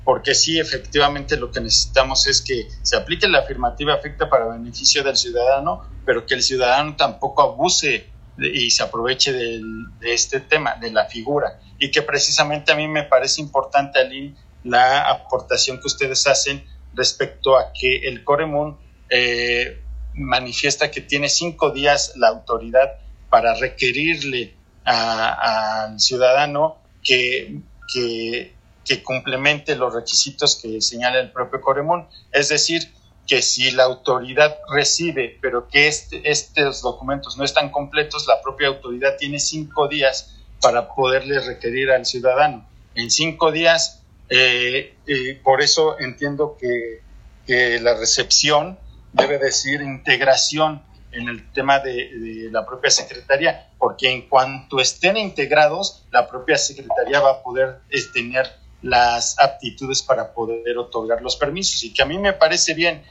porque sí, efectivamente lo que necesitamos es que se aplique la afirmativa afecta para beneficio del ciudadano, pero que el ciudadano tampoco abuse y se aproveche de este tema, de la figura, y que precisamente a mí me parece importante, Aline, la aportación que ustedes hacen respecto a que el Coremún manifiesta que tiene 5 días la autoridad para requerirle al ciudadano que complemente los requisitos que señala el propio Coremún. Es decir, que si la autoridad recibe, pero que estos documentos no están completos, la propia autoridad tiene 5 días para poderle requerir al ciudadano. En 5 días, por eso entiendo que la recepción debe decir integración en el tema de la propia Secretaría, porque en cuanto estén integrados, la propia Secretaría va a poder tener las aptitudes para poder otorgar los permisos, y que a mí me parece bien